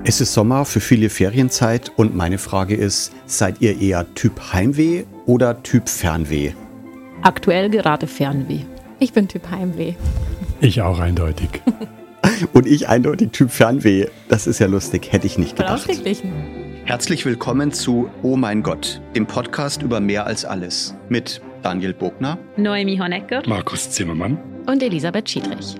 Es ist Sommer, für viele Ferienzeit und meine Frage ist, seid ihr eher Typ Heimweh oder Typ Fernweh? Aktuell gerade Fernweh. Ich bin Typ Heimweh. Ich auch eindeutig. Und ich eindeutig Typ Fernweh. Das ist ja lustig, hätte ich nicht gedacht. Ausgeglichen. Herzlich willkommen zu Oh mein Gott, dem Podcast über mehr als alles. Mit Daniel Bogner, Noemi Honecker Markus Zimmermann Und Elisabeth Schiedrich.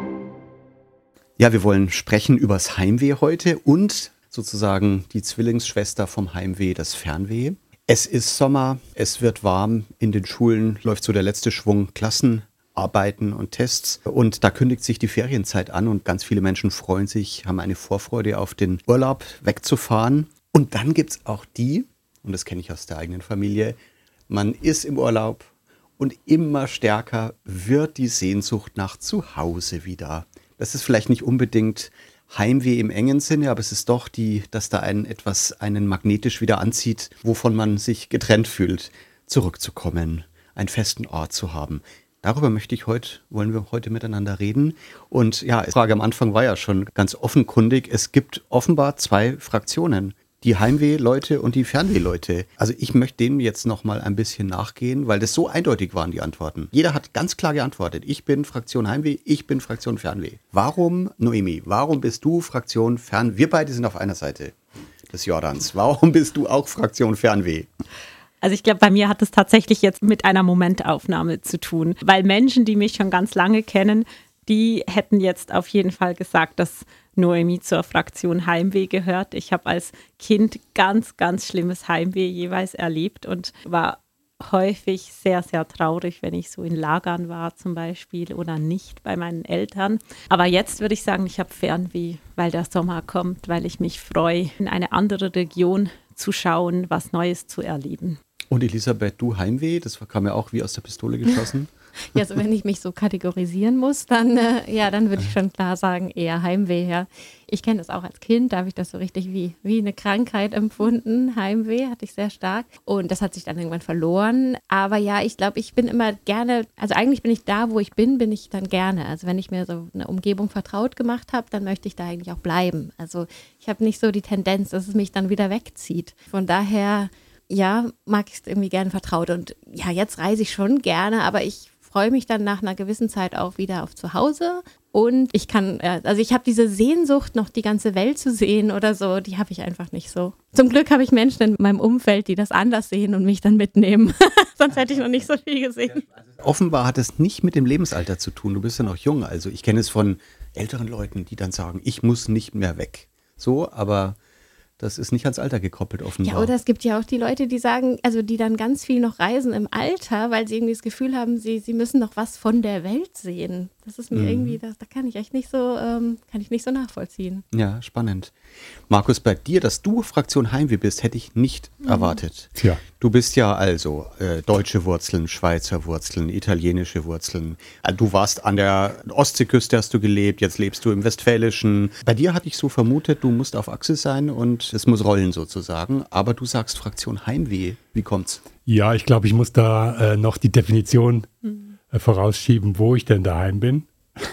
Ja, wir wollen sprechen übers Heimweh heute und sozusagen die Zwillingsschwester vom Heimweh, das Fernweh. Es ist Sommer, es wird warm, in den Schulen läuft so der letzte Schwung Klassenarbeiten und Tests und da kündigt sich die Ferienzeit an und ganz viele Menschen freuen sich, haben eine Vorfreude auf den Urlaub wegzufahren. Und dann gibt es auch die, und das kenne ich aus der eigenen Familie, man ist im Urlaub und immer stärker wird die Sehnsucht nach Zuhause wieder. Das ist vielleicht nicht unbedingt Heimweh im engen Sinne, aber es ist doch dass da einen magnetisch wieder anzieht, wovon man sich getrennt fühlt, zurückzukommen, einen festen Ort zu haben. Darüber wollen wir heute miteinander reden. Und ja, die Frage am Anfang war ja schon ganz offenkundig. Es gibt offenbar zwei Fraktionen. Die Heimweh-Leute und die Fernweh-Leute. Also ich möchte denen jetzt noch mal ein bisschen nachgehen, weil das so eindeutig waren, die Antworten. Jeder hat ganz klar geantwortet. Ich bin Fraktion Heimweh, ich bin Fraktion Fernweh. Warum, Noemi, warum bist du Fraktion Fernweh? Wir beide sind auf einer Seite des Jordans. Warum bist du auch Fraktion Fernweh? Also ich glaube, bei mir hat es tatsächlich jetzt mit einer Momentaufnahme zu tun, weil Menschen, die mich schon ganz lange kennen, die hätten jetzt auf jeden Fall gesagt, dass Noemi zur Fraktion Heimweh gehört. Ich habe als Kind ganz, ganz schlimmes Heimweh jeweils erlebt und war häufig sehr, sehr traurig, wenn ich so in Lagern war zum Beispiel oder nicht bei meinen Eltern. Aber jetzt würde ich sagen, ich habe Fernweh, weil der Sommer kommt, weil ich mich freue, in eine andere Region zu schauen, was Neues zu erleben. Und Elisabeth, du Heimweh, das kam ja auch wie aus der Pistole geschossen. Ja, also wenn ich mich so kategorisieren muss, dann würde ich schon klar sagen, eher Heimweh. Ja. Ich kenne das auch als Kind, da habe ich das so richtig wie eine Krankheit empfunden. Heimweh hatte ich sehr stark und das hat sich dann irgendwann verloren. Aber ja, ich glaube, ich bin immer gerne, also eigentlich bin ich da, wo ich bin ich dann gerne. Also wenn ich mir so eine Umgebung vertraut gemacht habe, dann möchte ich da eigentlich auch bleiben. Also ich habe nicht so die Tendenz, dass es mich dann wieder wegzieht. Von daher, ja, mag ich es irgendwie gerne vertraut. Und ja, jetzt reise ich schon gerne, aber ich freue mich dann nach einer gewissen Zeit auch wieder auf zu Hause und ich habe diese Sehnsucht, noch die ganze Welt zu sehen oder so, die habe ich einfach nicht so. Zum Glück habe ich Menschen in meinem Umfeld, die das anders sehen und mich dann mitnehmen. Sonst hätte ich noch nicht so viel gesehen. Offenbar hat es nicht mit dem Lebensalter zu tun. Du bist ja noch jung. Also ich kenne es von älteren Leuten, die dann sagen, ich muss nicht mehr weg. So, aber das ist nicht ans Alter gekoppelt, offenbar. Ja, oder es gibt ja auch die Leute, die sagen, also die dann ganz viel noch reisen im Alter, weil sie irgendwie das Gefühl haben, sie müssen noch was von der Welt sehen. Das ist mir irgendwie, da kann ich echt nicht so, nachvollziehen. Ja, spannend. Markus, bei dir, dass du Fraktion Heimweh bist, hätte ich nicht erwartet. Tja. Du bist ja also deutsche Wurzeln, Schweizer Wurzeln, italienische Wurzeln. Du warst an der Ostseeküste, hast du gelebt, jetzt lebst du im Westfälischen. Bei dir hatte ich so vermutet, du musst auf Achse sein und es muss rollen sozusagen. Aber du sagst Fraktion Heimweh. Wie kommt's? Ja, ich glaube, ich muss da noch die Definition vorausschieben, wo ich denn daheim bin.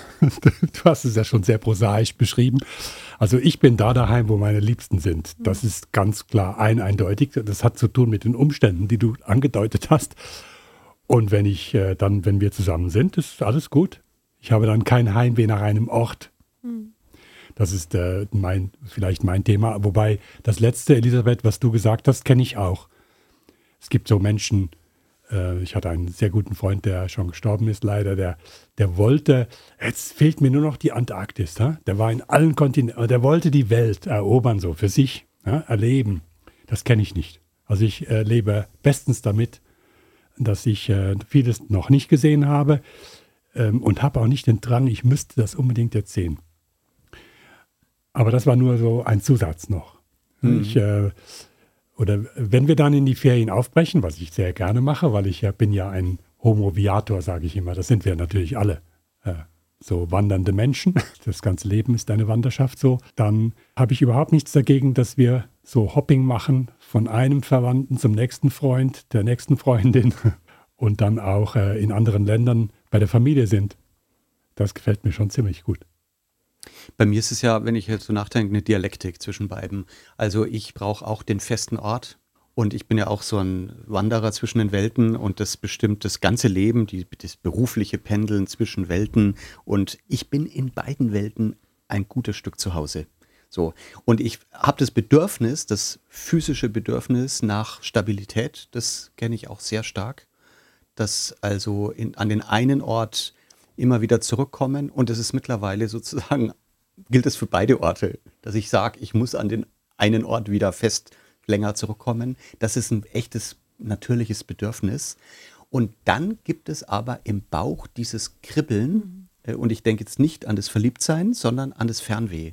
Du hast es ja schon sehr prosaisch beschrieben. Also ich bin da daheim, wo meine Liebsten sind. Das ist ganz klar eindeutig. Das hat zu tun mit den Umständen, die du angedeutet hast. Und wenn wir zusammen sind, ist alles gut. Ich habe dann kein Heimweh nach einem Ort. Das ist vielleicht mein Thema. Wobei das letzte, Elisabeth, was du gesagt hast, kenne ich auch. Es gibt so Menschen, ich hatte einen sehr guten Freund, der schon gestorben ist, leider, der wollte, jetzt fehlt mir nur noch die Antarktis, der war in allen Kontinenten, der wollte die Welt erobern, so für sich, erleben. Das kenne ich nicht. Also ich lebe bestens damit, dass ich vieles noch nicht gesehen habe und habe auch nicht den Drang, ich müsste das unbedingt jetzt sehen. Aber das war nur so ein Zusatz noch. Oder wenn wir dann in die Ferien aufbrechen, was ich sehr gerne mache, weil ich bin ja ein Homo Viator, sage ich immer. Das sind wir natürlich alle. So wandernde Menschen. Das ganze Leben ist eine Wanderschaft so. Dann habe ich überhaupt nichts dagegen, dass wir so Hopping machen von einem Verwandten zum nächsten Freund, der nächsten Freundin und dann auch in anderen Ländern bei der Familie sind. Das gefällt mir schon ziemlich gut. Bei mir ist es ja, wenn ich jetzt so nachdenke, eine Dialektik zwischen beiden. Also ich brauche auch den festen Ort und ich bin ja auch so ein Wanderer zwischen den Welten und das bestimmt das ganze Leben, das berufliche Pendeln zwischen Welten und ich bin in beiden Welten ein gutes Stück zu Hause. So. Und ich habe das Bedürfnis, das physische Bedürfnis nach Stabilität, das kenne ich auch sehr stark, dass also an den einen Ort immer wieder zurückkommen und es ist mittlerweile sozusagen, gilt es für beide Orte, dass ich sage, ich muss an den einen Ort wieder fest länger zurückkommen. Das ist ein echtes, natürliches Bedürfnis. Und dann gibt es aber im Bauch dieses Kribbeln und ich denke jetzt nicht an das Verliebtsein, sondern an das Fernweh.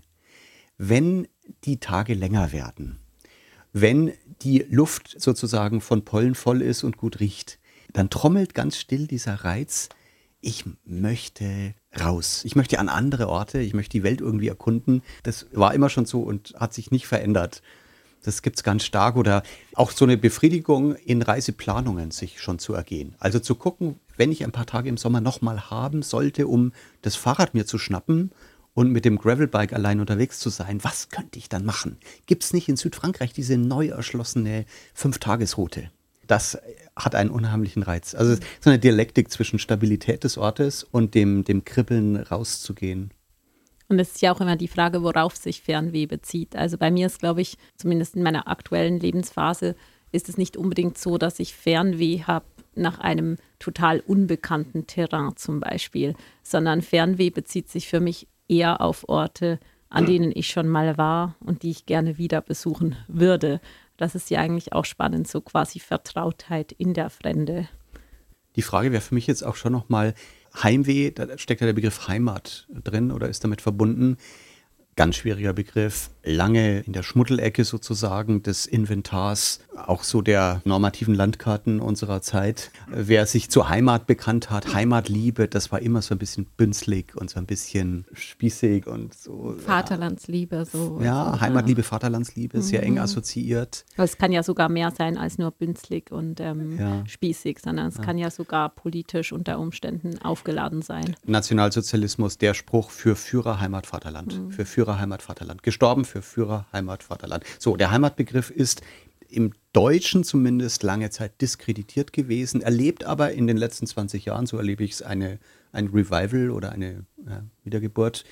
Wenn die Tage länger werden, wenn die Luft sozusagen von Pollen voll ist und gut riecht, dann trommelt ganz still dieser Reiz, ich möchte raus. Ich möchte an andere Orte, ich möchte die Welt irgendwie erkunden. Das war immer schon so und hat sich nicht verändert. Das gibt es ganz stark. Oder auch so eine Befriedigung in Reiseplanungen sich schon zu ergehen. Also zu gucken, wenn ich ein paar Tage im Sommer nochmal haben sollte, um das Fahrrad mir zu schnappen und mit dem Gravelbike allein unterwegs zu sein, was könnte ich dann machen? Gibt es nicht in Südfrankreich diese neu erschlossene 5-Tagesroute? Das hat einen unheimlichen Reiz. Also so eine Dialektik zwischen Stabilität des Ortes und dem Kribbeln rauszugehen. Und es ist ja auch immer die Frage, worauf sich Fernweh bezieht. Also bei mir ist, glaube ich, zumindest in meiner aktuellen Lebensphase, ist es nicht unbedingt so, dass ich Fernweh habe nach einem total unbekannten Terrain zum Beispiel, sondern Fernweh bezieht sich für mich eher auf Orte, an denen ich schon mal war und die ich gerne wieder besuchen würde. Das ist ja eigentlich auch spannend, so quasi Vertrautheit in der Fremde. Die Frage wäre für mich jetzt auch schon nochmal, Heimweh, da steckt ja der Begriff Heimat drin oder ist damit verbunden. Ganz schwieriger Begriff, lange in der Schmuddelecke sozusagen des Inventars, auch so der normativen Landkarten unserer Zeit. Wer sich zur Heimat bekannt hat, Heimatliebe, das war immer so ein bisschen bünzlig und so ein bisschen spießig und so. Vaterlandsliebe, so. Ja, Heimatliebe, Vaterlandsliebe, sehr eng assoziiert. Aber es kann ja sogar mehr sein als nur bünzlig und spießig, sondern es kann ja sogar politisch unter Umständen aufgeladen sein. Nationalsozialismus, der Spruch für Führer, Heimat, Vaterland. Für Führer, Heimat, Vaterland. Gestorben für Führer, Heimat, Vaterland. So, der Heimatbegriff ist im Deutschen zumindest lange Zeit diskreditiert gewesen, erlebt aber in den letzten 20 Jahren, so erlebe ich es, ein Revival oder eine Wiedergeburt.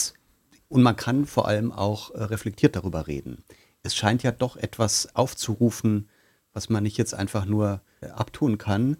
Und man kann vor allem auch reflektiert darüber reden. Es scheint ja doch etwas aufzurufen, was man nicht jetzt einfach nur abtun kann.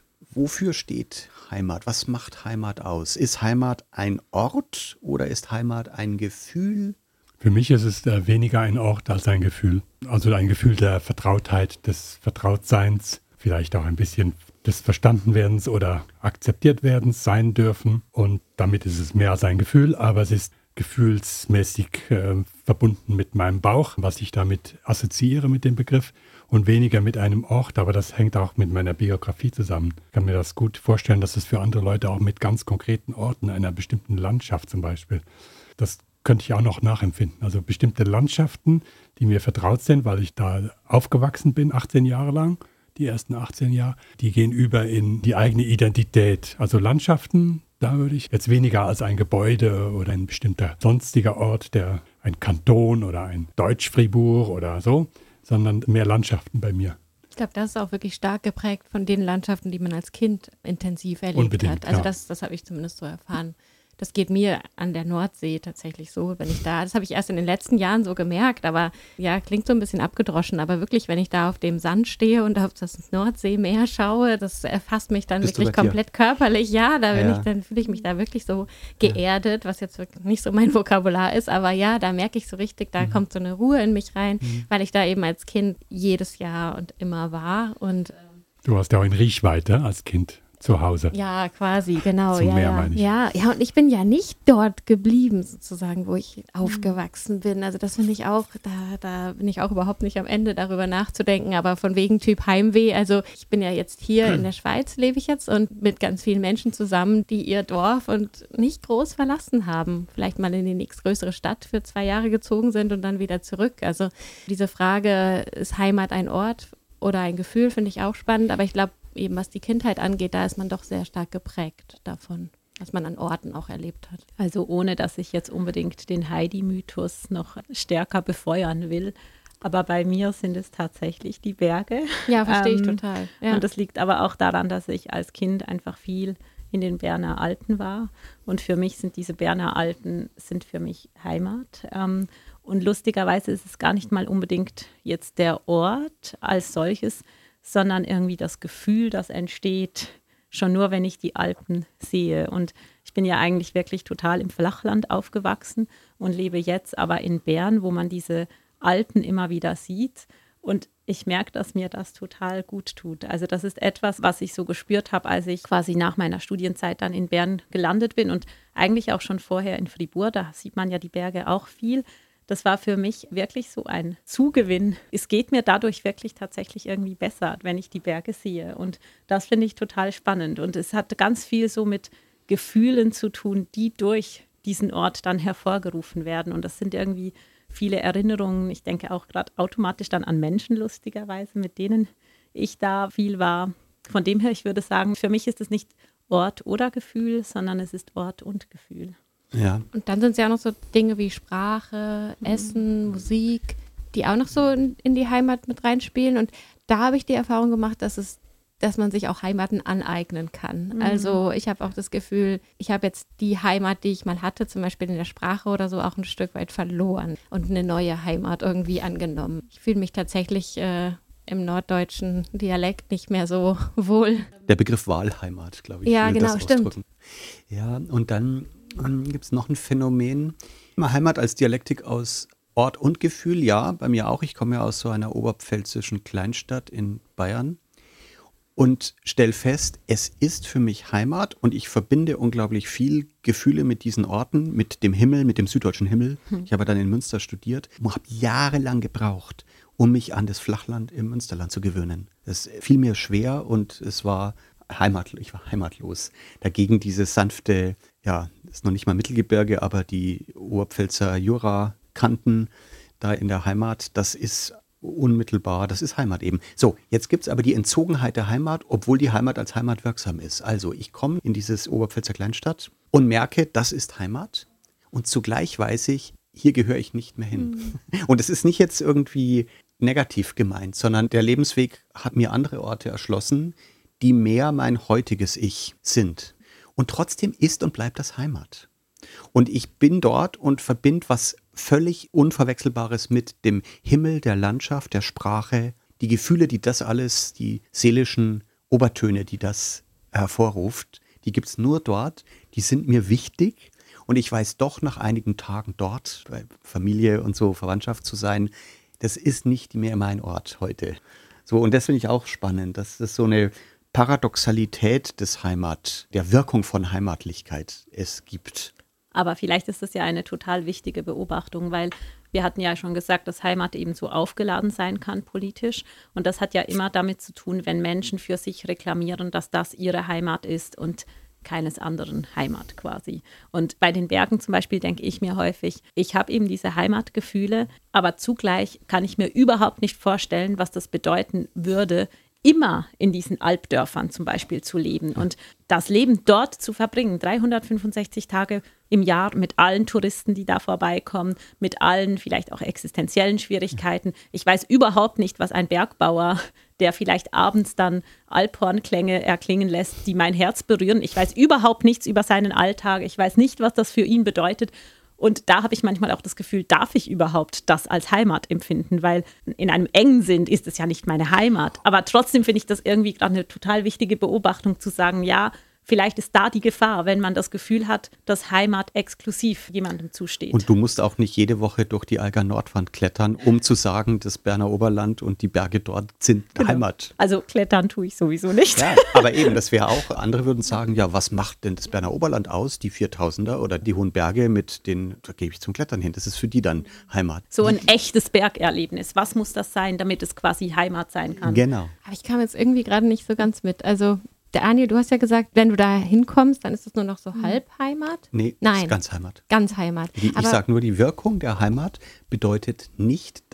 Wofür steht Heimat? Was macht Heimat aus? Ist Heimat ein Ort oder ist Heimat ein Gefühl? Für mich ist es weniger ein Ort als ein Gefühl. Also ein Gefühl der Vertrautheit, des Vertrautseins, vielleicht auch ein bisschen des Verstandenwerdens oder Akzeptiertwerdens sein dürfen. Und damit ist es mehr als ein Gefühl, aber es ist gefühlsmäßig verbunden mit meinem Bauch, was ich damit assoziiere mit dem Begriff und weniger mit einem Ort, aber das hängt auch mit meiner Biografie zusammen. Ich kann mir das gut vorstellen, dass es für andere Leute auch mit ganz konkreten Orten einer bestimmten Landschaft zum Beispiel, das könnte ich auch noch nachempfinden. Also bestimmte Landschaften, die mir vertraut sind, weil ich da aufgewachsen bin, 18 Jahre lang, die ersten 18 Jahre, die gehen über in die eigene Identität. Also Landschaften, da würde ich jetzt weniger als ein Gebäude oder ein bestimmter sonstiger Ort, ein Kanton oder ein Deutsch-Fribourg oder so, sondern mehr Landschaften bei mir. Ich glaube, das ist auch wirklich stark geprägt von den Landschaften, die man als Kind intensiv erlebt hat. Also das habe ich zumindest so erfahren. Das geht mir an der Nordsee tatsächlich so, wenn ich das habe ich erst in den letzten Jahren so gemerkt, aber ja, klingt so ein bisschen abgedroschen, aber wirklich, wenn ich da auf dem Sand stehe und auf das Nordseemeer schaue, das erfasst mich dann wirklich komplett körperlich. Ja, dann fühle ich mich da wirklich so geerdet, was jetzt wirklich nicht so mein Vokabular ist, aber ja, da merke ich so richtig, da kommt so eine Ruhe in mich rein, weil ich da eben als Kind jedes Jahr und immer war und du warst ja auch in Riechweite als Kind zu Hause. Ja, quasi, genau. Zum Meer, meine ich. Ja, und ich bin ja nicht dort geblieben, sozusagen, wo ich aufgewachsen bin. Also das finde ich auch, da bin ich auch überhaupt nicht am Ende darüber nachzudenken, aber von wegen Typ Heimweh. Also ich bin ja jetzt hier in der Schweiz, lebe ich jetzt und mit ganz vielen Menschen zusammen, die ihr Dorf und nicht groß verlassen haben. Vielleicht mal in die nächstgrößere Stadt für 2 Jahre gezogen sind und dann wieder zurück. Also diese Frage, ist Heimat ein Ort oder ein Gefühl, finde ich auch spannend, aber ich glaube, eben was die Kindheit angeht, da ist man doch sehr stark geprägt davon. was man an Orten auch erlebt hat. Also ohne, dass ich jetzt unbedingt den Heidi-Mythos noch stärker befeuern will. Aber bei mir sind es tatsächlich die Berge. Ja, verstehe ich total. Ja. Und das liegt aber auch daran, dass ich als Kind einfach viel in den Berner Alpen war. Und für mich sind diese Berner Alpen für mich Heimat. Und lustigerweise ist es gar nicht mal unbedingt jetzt der Ort als solches, sondern irgendwie das Gefühl, das entsteht, schon nur, wenn ich die Alpen sehe. Und ich bin ja eigentlich wirklich total im Flachland aufgewachsen und lebe jetzt aber in Bern, wo man diese Alpen immer wieder sieht. Und ich merke, dass mir das total gut tut. Also das ist etwas, was ich so gespürt habe, als ich quasi nach meiner Studienzeit dann in Bern gelandet bin und eigentlich auch schon vorher in Fribourg. Da sieht man ja die Berge auch viel. Das war für mich wirklich so ein Zugewinn. Es geht mir dadurch wirklich tatsächlich irgendwie besser, wenn ich die Berge sehe. Und das finde ich total spannend. Und es hat ganz viel so mit Gefühlen zu tun, die durch diesen Ort dann hervorgerufen werden. Und das sind irgendwie viele Erinnerungen. Ich denke auch gerade automatisch dann an Menschen, lustigerweise, mit denen ich da viel war. Von dem her, ich würde sagen, für mich ist es nicht Ort oder Gefühl, sondern es ist Ort und Gefühl. Ja. Und dann sind es ja auch noch so Dinge wie Sprache, Essen, Musik, die auch noch so in die Heimat mit reinspielen. Und da habe ich die Erfahrung gemacht, dass man sich auch Heimaten aneignen kann. Also ich habe auch das Gefühl, ich habe jetzt die Heimat, die ich mal hatte, zum Beispiel in der Sprache oder so, auch ein Stück weit verloren und eine neue Heimat irgendwie angenommen. Ich fühle mich tatsächlich im norddeutschen Dialekt nicht mehr so wohl. Der Begriff Wahlheimat, glaube ich. Ja, will genau, das stimmt. ausdrücken. Ja, und dann gibt es noch ein Phänomen. Heimat als Dialektik aus Ort und Gefühl, ja, bei mir auch. Ich komme ja aus so einer oberpfälzischen Kleinstadt in Bayern und stelle fest, es ist für mich Heimat und ich verbinde unglaublich viel Gefühle mit diesen Orten, mit dem Himmel, mit dem süddeutschen Himmel. Ich habe dann in Münster studiert und habe jahrelang gebraucht, um mich an das Flachland im Münsterland zu gewöhnen. Das fiel mir schwer und ich war heimatlos. Dagegen dieses sanfte, ja, ist noch nicht mal Mittelgebirge, aber die Oberpfälzer Jura-Kanten da in der Heimat, das ist unmittelbar, das ist Heimat eben. So, jetzt gibt es aber die Entzogenheit der Heimat, obwohl die Heimat als Heimat wirksam ist. Also ich komme in dieses Oberpfälzer Kleinstadt und merke, das ist Heimat und zugleich weiß ich, hier gehöre ich nicht mehr hin. Und es ist nicht jetzt irgendwie negativ gemeint, sondern der Lebensweg hat mir andere Orte erschlossen, die mehr mein heutiges Ich sind. Und trotzdem ist und bleibt das Heimat. Und ich bin dort und verbinde was völlig Unverwechselbares mit dem Himmel, der Landschaft, der Sprache, die Gefühle, die das alles, die seelischen Obertöne, die das hervorruft, die gibt es nur dort, die sind mir wichtig. Und ich weiß doch nach einigen Tagen dort, bei Familie und so, Verwandtschaft zu sein, das ist nicht mehr mein Ort heute. So, und das finde ich auch spannend, dass das so eine Paradoxalität des der Wirkung von Heimatlichkeit es gibt. Aber vielleicht ist das ja eine total wichtige Beobachtung, weil wir hatten ja schon gesagt, dass Heimat eben so aufgeladen sein kann politisch. Und das hat ja immer damit zu tun, wenn Menschen für sich reklamieren, dass das ihre Heimat ist und keines anderen Heimat quasi. Und bei den Bergen zum Beispiel denke ich mir häufig, ich habe eben diese Heimatgefühle, aber zugleich kann ich mir überhaupt nicht vorstellen, was das bedeuten würde, immer in diesen Alpdörfern zum Beispiel zu leben und das Leben dort zu verbringen, 365 Tage im Jahr mit allen Touristen, die da vorbeikommen, mit allen vielleicht auch existenziellen Schwierigkeiten. Ich weiß überhaupt nicht, was ein Bergbauer, der vielleicht abends dann Alphornklänge erklingen lässt, die mein Herz berühren. Ich weiß überhaupt nichts über seinen Alltag. Ich weiß nicht, was das für ihn bedeutet. Und da habe ich manchmal auch das Gefühl, darf ich überhaupt das als Heimat empfinden? Weil in einem engen Sinn ist es ja nicht meine Heimat. Aber trotzdem finde ich das irgendwie gerade eine total wichtige Beobachtung zu sagen, ja, vielleicht ist da die Gefahr, wenn man das Gefühl hat, dass Heimat exklusiv jemandem zusteht. Und du musst auch nicht jede Woche durch die Alger Nordwand klettern, um zu sagen, das Berner Oberland und die Berge dort sind Heimat. Also klettern tue ich sowieso nicht. Ja, aber eben, das wäre auch, andere würden sagen, ja, was macht denn das Berner Oberland aus, die 4000er oder die hohen Berge mit den, da gebe ich zum Klettern hin, das ist für die dann Heimat. So ein echtes Bergerlebnis, was muss das sein, damit es quasi Heimat sein kann? Genau. Aber ich kam jetzt irgendwie gerade nicht so ganz mit. Also der Anja, du hast ja gesagt, wenn du da hinkommst, dann ist es nur noch so halb Heimat? Nee, Nein. Das ist ganz Heimat. Ganz Heimat. Ich sage nur, die Wirkung der Heimat bedeutet nicht, dass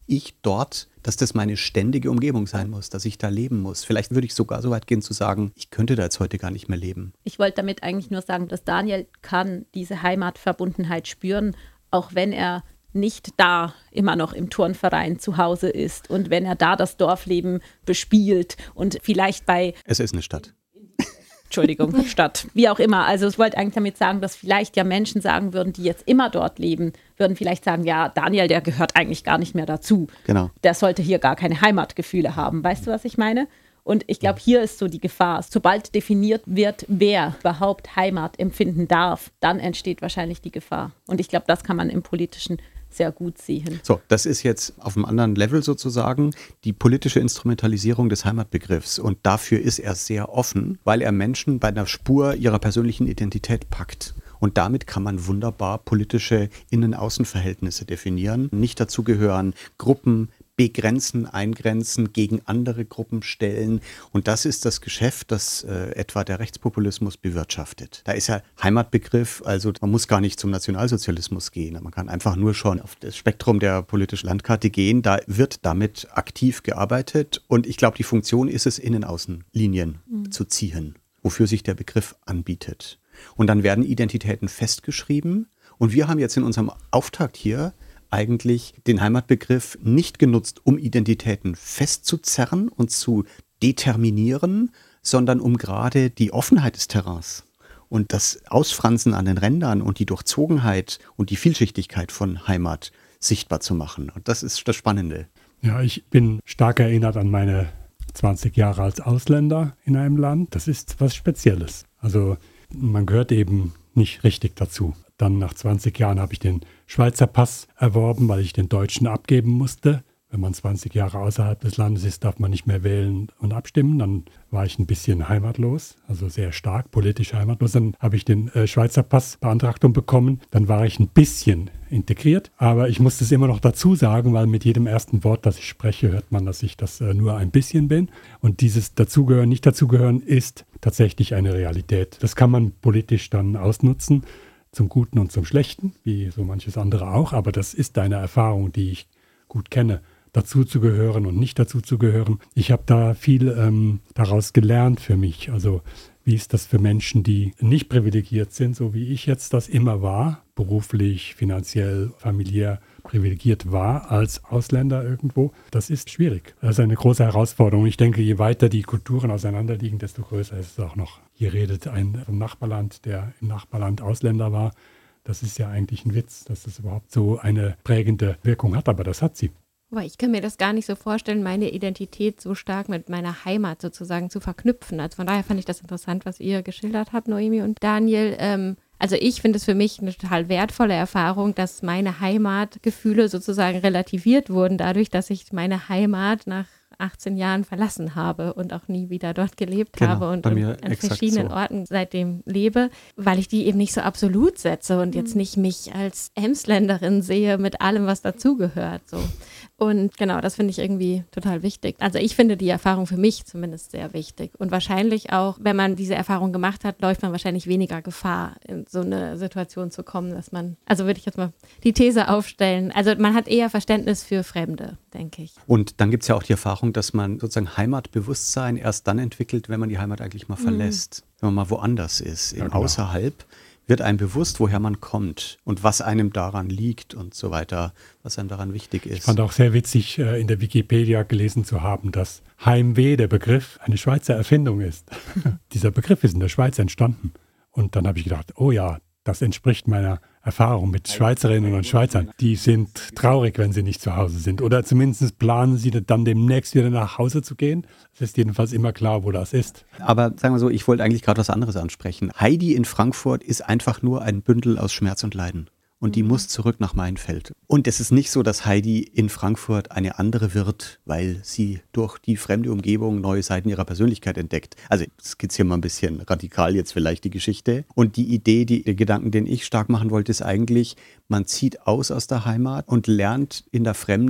ich dort, dass das meine ständige Umgebung sein muss, dass ich da leben muss. Vielleicht würde ich sogar so weit gehen zu sagen, ich könnte da jetzt heute gar nicht mehr leben. Ich wollte damit eigentlich nur sagen, dass Daniel kann diese Heimatverbundenheit spüren, auch wenn er nicht da immer noch im Turnverein zu Hause ist und wenn er da das Dorfleben bespielt und vielleicht bei... Es ist eine Stadt. Entschuldigung, Stadt, wie auch immer. Also ich wollte eigentlich damit sagen, dass vielleicht ja Menschen sagen würden, die jetzt immer dort leben, würden vielleicht sagen, ja, Daniel, der gehört eigentlich gar nicht mehr dazu. Genau. Der sollte hier gar keine Heimatgefühle haben. Weißt du, was ich meine? Und ich glaube, hier ist so die Gefahr. Sobald definiert wird, wer überhaupt Heimat empfinden darf, dann entsteht wahrscheinlich die Gefahr. Und ich glaube, das kann man im Politischen sehr gut sehen. So, das ist jetzt auf einem anderen Level sozusagen die politische Instrumentalisierung des Heimatbegriffs. Und dafür ist er sehr offen, weil er Menschen bei einer Spur ihrer persönlichen Identität packt. Und damit kann man wunderbar politische Innen-Außen-Verhältnisse definieren. Nicht dazu gehören Gruppen, begrenzen, eingrenzen, gegen andere Gruppen stellen. Und das ist das Geschäft, das etwa der Rechtspopulismus bewirtschaftet. Da ist ja Heimatbegriff, also man muss gar nicht zum Nationalsozialismus gehen. Man kann einfach nur schon auf das Spektrum der politischen Landkarte gehen. Da wird damit aktiv gearbeitet. Und ich glaube, die Funktion ist es, Innen-Außen-Linien zu ziehen, wofür sich der Begriff anbietet. Und dann werden Identitäten festgeschrieben. Und wir haben jetzt in unserem Auftakt hier eigentlich den Heimatbegriff nicht genutzt, um Identitäten festzuzerren und zu determinieren, sondern um gerade die Offenheit des Terrains und das Ausfransen an den Rändern und die Durchzogenheit und die Vielschichtigkeit von Heimat sichtbar zu machen. Und das ist das Spannende. Ja, ich bin stark erinnert an meine 20 Jahre als Ausländer in einem Land. Das ist was Spezielles. Also man gehört eben nicht richtig dazu. Dann nach 20 Jahren habe ich den Schweizer Pass erworben, weil ich den deutschen abgeben musste. Wenn man 20 Jahre außerhalb des Landes ist, darf man nicht mehr wählen und abstimmen. Dann war ich ein bisschen heimatlos, also sehr stark politisch heimatlos. Dann habe ich den Schweizer Pass beantragt und bekommen. Dann war ich ein bisschen integriert, aber ich muss es immer noch dazu sagen, weil mit jedem ersten Wort, das ich spreche, hört man, dass ich das nur ein bisschen bin. Und dieses Dazugehören, nicht dazugehören ist tatsächlich eine Realität. Das kann man politisch dann ausnutzen, zum Guten und zum Schlechten, wie so manches andere auch. Aber das ist eine Erfahrung, die ich gut kenne, dazu zu gehören und nicht dazu zu gehören. Ich habe da viel daraus gelernt für mich. Also wie ist das für Menschen, die nicht privilegiert sind, so wie ich jetzt das immer war, beruflich, finanziell, familiär privilegiert war als Ausländer irgendwo. Das ist schwierig. Das ist eine große Herausforderung. Ich denke, je weiter die Kulturen auseinanderliegen, desto größer ist es auch noch. Hier redet ein vom Nachbarland, der im Nachbarland Ausländer war. Das ist ja eigentlich ein Witz, dass das überhaupt so eine prägende Wirkung hat, aber das hat sie. Aber ich kann mir das gar nicht so vorstellen, meine Identität so stark mit meiner Heimat sozusagen zu verknüpfen. Also von daher fand ich das interessant, was ihr geschildert habt, Noemi und Daniel. Also ich finde es für mich eine total wertvolle Erfahrung, dass meine Heimatgefühle sozusagen relativiert wurden, dadurch, dass ich meine Heimat nach 18 Jahren verlassen habe und auch nie wieder dort gelebt habe und an verschiedenen Orten seitdem lebe, weil ich die eben nicht so absolut setze und jetzt nicht mich als Emsländerin sehe mit allem, was dazugehört. So. Und genau, das finde ich irgendwie total wichtig. Also ich finde die Erfahrung für mich zumindest sehr wichtig. Und wahrscheinlich auch, wenn man diese Erfahrung gemacht hat, läuft man wahrscheinlich weniger Gefahr, in so eine Situation zu kommen, dass man, also würde ich jetzt mal die These aufstellen, also man hat eher Verständnis für Fremde, denke ich. Und dann gibt es ja auch die Erfahrung, dass man sozusagen Heimatbewusstsein erst dann entwickelt, wenn man die Heimat eigentlich mal verlässt. Wenn man mal woanders ist, Ja, genau. außerhalb, wird einem bewusst, woher man kommt und was einem daran liegt und so weiter, was einem daran wichtig ist. Ich fand auch sehr witzig, in der Wikipedia gelesen zu haben, dass Heimweh, der Begriff, eine Schweizer Erfindung ist. Dieser Begriff ist in der Schweiz entstanden. Und dann habe ich gedacht, oh ja, das entspricht meiner Erfahrung mit Schweizerinnen und Schweizern. Die sind traurig, wenn sie nicht zu Hause sind. Oder zumindest planen sie dann demnächst wieder nach Hause zu gehen. Es ist jedenfalls immer klar, wo das ist. Aber sagen wir so, ich wollte eigentlich gerade was anderes ansprechen. Heidi in Frankfurt ist einfach nur ein Bündel aus Schmerz und Leiden. Und die muss zurück nach Mainfeld. Und es ist nicht so, dass Heidi in Frankfurt eine andere wird, weil sie durch die fremde Umgebung neue Seiten ihrer Persönlichkeit entdeckt. Also ich skizziere mal ein bisschen radikal jetzt vielleicht die Geschichte. Und die Idee, den Gedanken, den ich stark machen wollte, ist eigentlich, man zieht aus der Heimat und lernt in der Fremde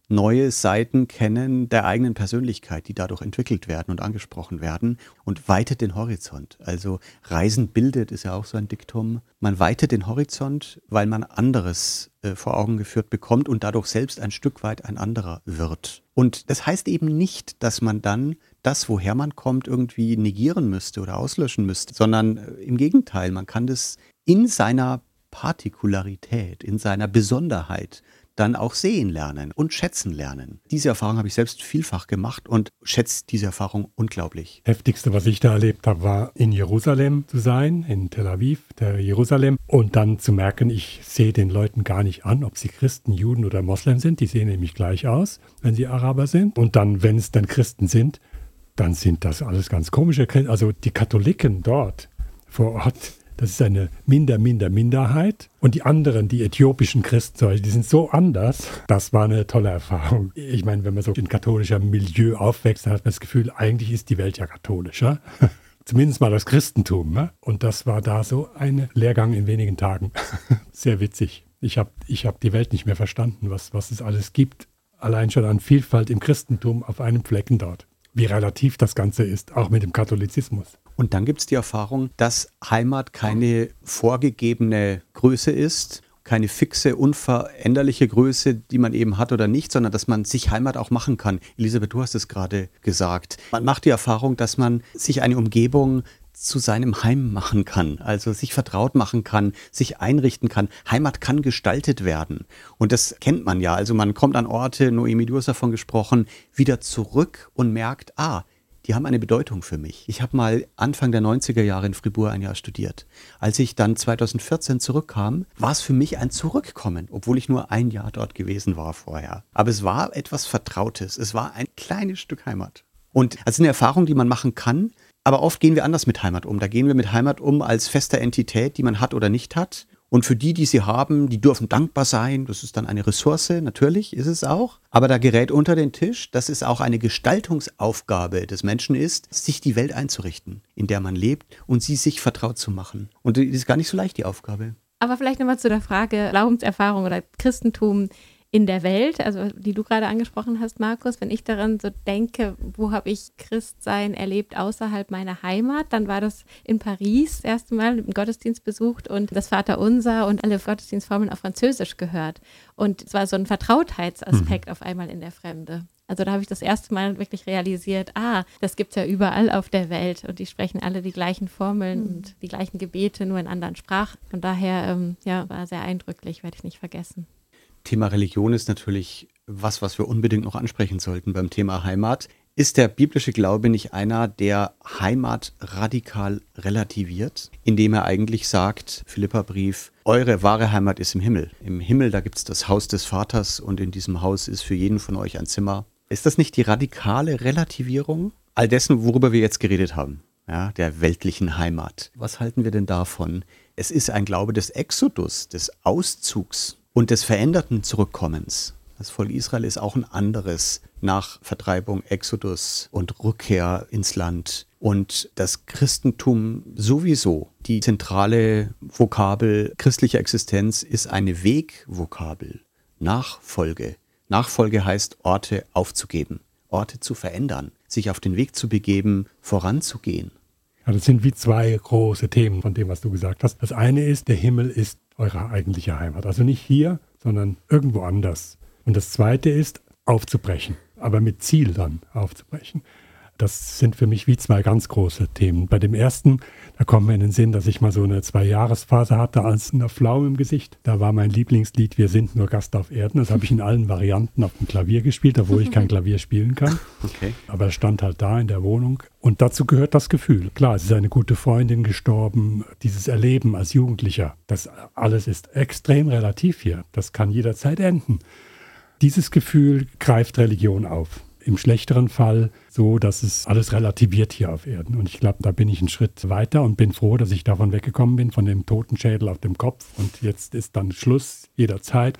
neue Seiten kennen der eigenen Persönlichkeit, die dadurch entwickelt werden und angesprochen werden und weitet den Horizont. Also Reisen bildet ist ja auch so ein Diktum. Man weitet den Horizont, weil man anderes vor Augen geführt bekommt und dadurch selbst ein Stück weit ein anderer wird. Und das heißt eben nicht, dass man dann das, woher man kommt, irgendwie negieren müsste oder auslöschen müsste, sondern im Gegenteil, man kann das in seiner Partikularität, in seiner Besonderheit dann auch sehen lernen und schätzen lernen. Diese Erfahrung habe ich selbst vielfach gemacht und schätze diese Erfahrung unglaublich. Heftigste, was ich da erlebt habe, war in Jerusalem zu sein, in Tel Aviv, der Jerusalem, und dann zu merken, ich sehe den Leuten gar nicht an, ob sie Christen, Juden oder Moslem sind. Die sehen nämlich gleich aus, wenn sie Araber sind. Und dann, wenn es dann Christen sind, dann sind das alles ganz komische Christen. Also die Katholiken dort vor Ort, das ist eine Minderheit. Und die anderen, die äthiopischen Christen, die sind so anders. Das war eine tolle Erfahrung. Ich meine, wenn man so in katholischer Milieu aufwächst, dann hat man das Gefühl, eigentlich ist die Welt ja katholischer. Zumindest mal das Christentum. Ne? Und das war da so ein Lehrgang in wenigen Tagen. Sehr witzig. Ich hab die Welt nicht mehr verstanden, was es alles gibt. Allein schon an Vielfalt im Christentum auf einem Flecken dort. Wie relativ das Ganze ist, auch mit dem Katholizismus. Und dann gibt es die Erfahrung, dass Heimat keine vorgegebene Größe ist, keine fixe, unveränderliche Größe, die man eben hat oder nicht, sondern dass man sich Heimat auch machen kann. Elisabeth, du hast es gerade gesagt. Man macht die Erfahrung, dass man sich eine Umgebung zu seinem Heim machen kann, also sich vertraut machen kann, sich einrichten kann. Heimat kann gestaltet werden. Und das kennt man ja. Also man kommt an Orte, Noemi, du hast davon gesprochen, wieder zurück und merkt, die haben eine Bedeutung für mich. Ich habe mal Anfang der 90er Jahre in Fribourg ein Jahr studiert. Als ich dann 2014 zurückkam, war es für mich ein Zurückkommen, obwohl ich nur ein Jahr dort gewesen war vorher. Aber es war etwas Vertrautes. Es war ein kleines Stück Heimat. Und das ist eine Erfahrung, die man machen kann. Aber oft gehen wir anders mit Heimat um. Da gehen wir mit Heimat um als feste Entität, die man hat oder nicht hat. Und für die sie haben, die dürfen dankbar sein. Das ist dann eine Ressource, natürlich ist es auch. Aber da gerät unter den Tisch, dass es auch eine Gestaltungsaufgabe des Menschen ist, sich die Welt einzurichten, in der man lebt und sie sich vertraut zu machen. Und das ist gar nicht so leicht, die Aufgabe. Aber vielleicht nochmal zu der Frage Glaubenserfahrung oder Christentum in der Welt, also die du gerade angesprochen hast, Markus. Wenn ich daran so denke, wo habe ich Christsein erlebt außerhalb meiner Heimat, dann war das in Paris das erste Mal im Gottesdienst besucht und das Vaterunser und alle Gottesdienstformeln auf Französisch gehört. Und es war so ein Vertrautheitsaspekt auf einmal in der Fremde. Also da habe ich das erste Mal wirklich realisiert, das gibt es ja überall auf der Welt und die sprechen alle die gleichen Formeln und die gleichen Gebete, nur in anderen Sprachen. Von daher, war sehr eindrücklich, werde ich nicht vergessen. Thema Religion ist natürlich was wir unbedingt noch ansprechen sollten beim Thema Heimat. Ist der biblische Glaube nicht einer, der Heimat radikal relativiert, indem er eigentlich sagt, Philipperbrief, eure wahre Heimat ist im Himmel. Im Himmel, da gibt es das Haus des Vaters und in diesem Haus ist für jeden von euch ein Zimmer. Ist das nicht die radikale Relativierung all dessen, worüber wir jetzt geredet haben? Ja, der weltlichen Heimat. Was halten wir denn davon? Es ist ein Glaube des Exodus, des Auszugs und des veränderten Zurückkommens. Das Volk Israel ist auch ein anderes nach Vertreibung, Exodus und Rückkehr ins Land. Und das Christentum sowieso, die zentrale Vokabel christlicher Existenz ist eine Wegvokabel. Nachfolge. Nachfolge heißt, Orte aufzugeben, Orte zu verändern, sich auf den Weg zu begeben, voranzugehen. Ja, das sind wie zwei große Themen von dem, was du gesagt hast. Das eine ist, der Himmel ist eure eigentliche Heimat. Also nicht hier, sondern irgendwo anders. Und das zweite ist, aufzubrechen. Aber mit Ziel dann aufzubrechen. Das sind für mich wie zwei ganz große Themen. Bei dem ersten, da kommt mir in den Sinn, dass ich mal so eine 2-Jahres-Phase hatte als eine Flaum im Gesicht. Da war mein Lieblingslied Wir sind nur Gast auf Erden. Das habe ich in allen Varianten auf dem Klavier gespielt, obwohl ich kein Klavier spielen kann. Okay. Aber es stand halt da in der Wohnung. Und dazu gehört das Gefühl. Klar, es ist eine gute Freundin gestorben. Dieses Erleben als Jugendlicher, das alles ist extrem relativ hier. Das kann jederzeit enden. Dieses Gefühl greift Religion auf. Im schlechteren Fall so, dass es alles relativiert hier auf Erden. Und ich glaube, da bin ich einen Schritt weiter und bin froh, dass ich davon weggekommen bin, von dem Totenschädel auf dem Kopf. Und jetzt ist dann Schluss jederzeit.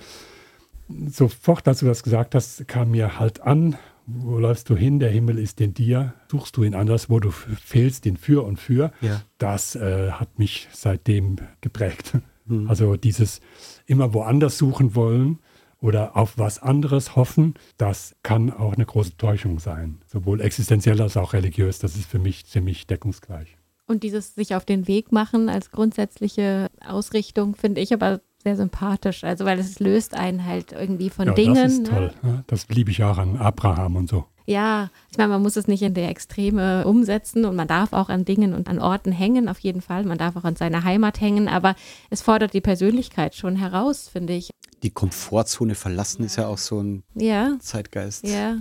Sofort, als du das gesagt hast, kam mir halt an, wo läufst du hin? Der Himmel ist in dir. Suchst du ihn anders, wo du fehlst, ihn für und für. Ja. Das hat mich seitdem geprägt. Also dieses immer woanders suchen wollen oder auf was anderes hoffen, das kann auch eine große Täuschung sein. Sowohl existenziell als auch religiös, das ist für mich ziemlich deckungsgleich. Und dieses sich auf den Weg machen als grundsätzliche Ausrichtung finde ich aber sehr sympathisch. Also weil es löst einen halt irgendwie von Dingen. Das ist toll. Ne? Das liebe ich auch an Abraham und so. Ja, ich meine, man muss es nicht in der Extreme umsetzen und man darf auch an Dingen und an Orten hängen, auf jeden Fall. Man darf auch an seiner Heimat hängen, aber es fordert die Persönlichkeit schon heraus, finde ich. Die Komfortzone verlassen ist ja auch so ein Zeitgeist. Ja.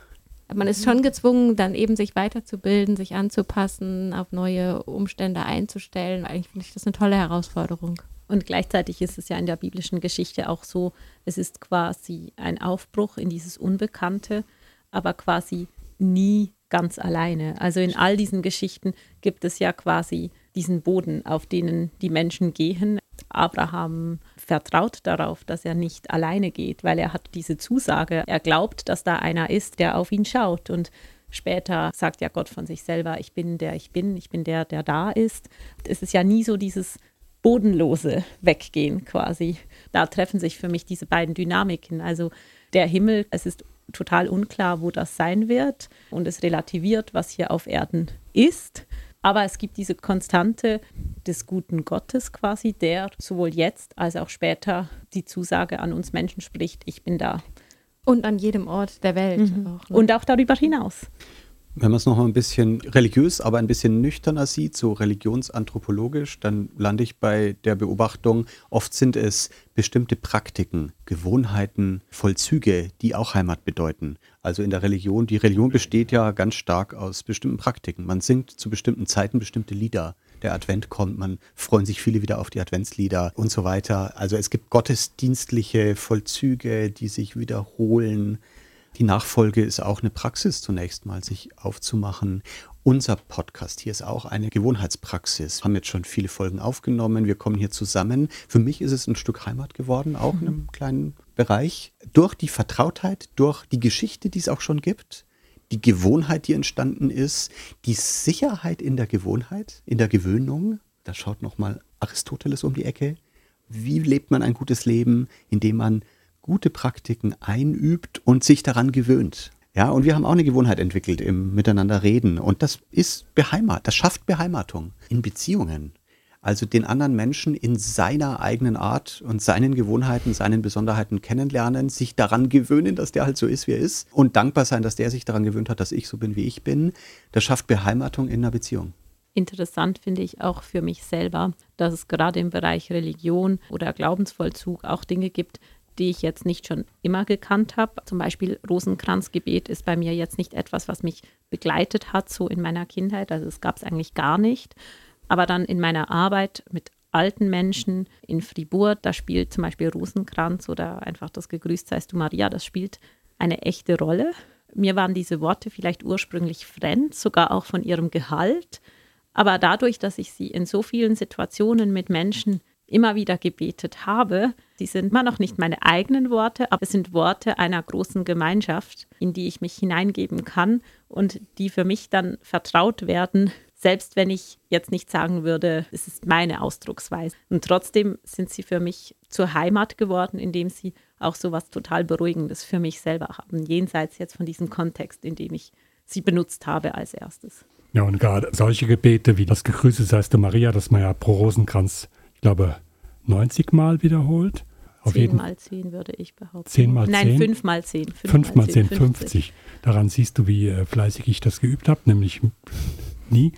Man ist schon gezwungen, dann eben sich weiterzubilden, sich anzupassen, auf neue Umstände einzustellen. Eigentlich finde ich das eine tolle Herausforderung. Und gleichzeitig ist es ja in der biblischen Geschichte auch so, es ist quasi ein Aufbruch in dieses Unbekannte, aber quasi nie ganz alleine. Also in all diesen Geschichten gibt es ja quasi diesen Boden, auf denen die Menschen gehen. Abraham vertraut darauf, dass er nicht alleine geht, weil er hat diese Zusage. Er glaubt, dass da einer ist, der auf ihn schaut. Und später sagt ja Gott von sich selber, ich bin der, der da ist. Es ist ja nie so dieses bodenlose Weggehen quasi. Da treffen sich für mich diese beiden Dynamiken. Also der Himmel, es ist total unklar, wo das sein wird und es relativiert, was hier auf Erden ist. Aber es gibt diese Konstante des guten Gottes quasi, der sowohl jetzt als auch später die Zusage an uns Menschen spricht, ich bin da. Und an jedem Ort der Welt auch. Ne? Und auch darüber hinaus. Wenn man es nochmal ein bisschen religiös, aber ein bisschen nüchterner sieht, so religionsanthropologisch, dann lande ich bei der Beobachtung, oft sind es bestimmte Praktiken, Gewohnheiten, Vollzüge, die auch Heimat bedeuten. Also in der Religion, die Religion besteht ja ganz stark aus bestimmten Praktiken. Man singt zu bestimmten Zeiten bestimmte Lieder. Der Advent kommt, man freuen sich viele wieder auf die Adventslieder und so weiter. Also es gibt gottesdienstliche Vollzüge, die sich wiederholen. Die Nachfolge ist auch eine Praxis zunächst mal, sich aufzumachen. Unser Podcast hier ist auch eine Gewohnheitspraxis. Wir haben jetzt schon viele Folgen aufgenommen, wir kommen hier zusammen. Für mich ist es ein Stück Heimat geworden, auch in einem kleinen Bereich. Durch die Vertrautheit, durch die Geschichte, die es auch schon gibt, die Gewohnheit, die entstanden ist, die Sicherheit in der Gewohnheit, in der Gewöhnung. Da schaut nochmal Aristoteles um die Ecke. Wie lebt man ein gutes Leben, indem man gute Praktiken einübt und sich daran gewöhnt. Ja, und wir haben auch eine Gewohnheit entwickelt im Miteinander reden. Und das ist Beheimatung, das schafft Beheimatung in Beziehungen. Also den anderen Menschen in seiner eigenen Art und seinen Gewohnheiten, seinen Besonderheiten kennenlernen, sich daran gewöhnen, dass der halt so ist, wie er ist. Und dankbar sein, dass der sich daran gewöhnt hat, dass ich so bin, wie ich bin. Das schafft Beheimatung in einer Beziehung. Interessant finde ich auch für mich selber, dass es gerade im Bereich Religion oder Glaubensvollzug auch Dinge gibt, die ich jetzt nicht schon immer gekannt habe. Zum Beispiel Rosenkranzgebet ist bei mir jetzt nicht etwas, was mich begleitet hat, so in meiner Kindheit. Also es gab es eigentlich gar nicht. Aber dann in meiner Arbeit mit alten Menschen in Fribourg, da spielt zum Beispiel Rosenkranz oder einfach das Gegrüßt seist du Maria, das spielt eine echte Rolle. Mir waren diese Worte vielleicht ursprünglich fremd, sogar auch von ihrem Gehalt. Aber dadurch, dass ich sie in so vielen Situationen mit Menschen immer wieder gebetet habe. Sie sind immer noch nicht meine eigenen Worte, aber es sind Worte einer großen Gemeinschaft, in die ich mich hineingeben kann und die für mich dann vertraut werden, selbst wenn ich jetzt nicht sagen würde, es ist meine Ausdrucksweise. Und trotzdem sind sie für mich zur Heimat geworden, indem sie auch so was total Beruhigendes für mich selber haben, jenseits jetzt von diesem Kontext, in dem ich sie benutzt habe als erstes. Ja, und gerade solche Gebete wie das Gegrüßet seist du Maria, das man ja pro Rosenkranz, ich glaube, 90 Mal wiederholt. 10 mal 10 würde ich behaupten. 10 mal 10? Nein, 5 mal 10. 5 mal 10, 50. Daran siehst du, wie fleißig ich das geübt habe, nämlich nie.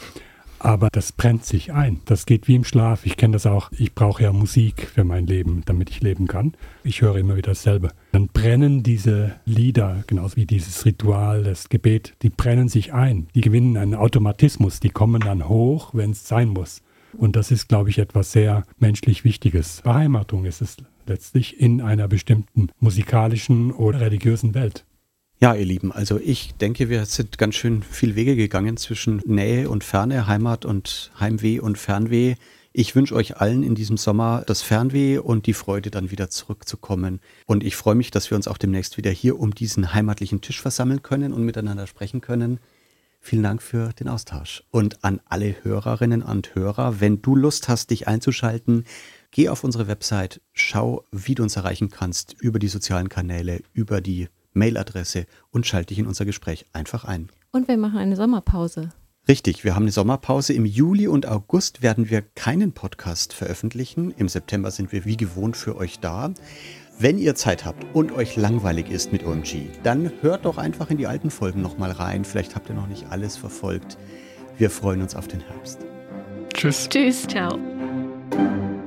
Aber das brennt sich ein. Das geht wie im Schlaf. Ich kenne das auch. Ich brauche ja Musik für mein Leben, damit ich leben kann. Ich höre immer wieder dasselbe. Dann brennen diese Lieder, genauso wie dieses Ritual, das Gebet, die brennen sich ein. Die gewinnen einen Automatismus. Die kommen dann hoch, wenn es sein muss. Und das ist, glaube ich, etwas sehr menschlich Wichtiges. Beheimatung ist es letztlich in einer bestimmten musikalischen oder religiösen Welt. Ja, ihr Lieben, also ich denke, wir sind ganz schön viel Wege gegangen zwischen Nähe und Ferne, Heimat und Heimweh und Fernweh. Ich wünsche euch allen in diesem Sommer das Fernweh und die Freude, dann wieder zurückzukommen. Und ich freue mich, dass wir uns auch demnächst wieder hier um diesen heimatlichen Tisch versammeln können und miteinander sprechen können. Vielen Dank für den Austausch. Und an alle Hörerinnen und Hörer, wenn du Lust hast, dich einzuschalten, Geh auf unsere Website, schau, wie du uns erreichen kannst über die sozialen Kanäle, über die Mailadresse und schalte dich in unser Gespräch einfach ein. Und wir machen eine Sommerpause. Richtig, wir haben eine Sommerpause. Im Juli und August werden wir keinen Podcast veröffentlichen. Im September sind wir wie gewohnt für euch da. Wenn ihr Zeit habt und euch langweilig ist mit OMG, dann hört doch einfach in die alten Folgen nochmal rein. Vielleicht habt ihr noch nicht alles verfolgt. Wir freuen uns auf den Herbst. Tschüss. Tschüss, ciao.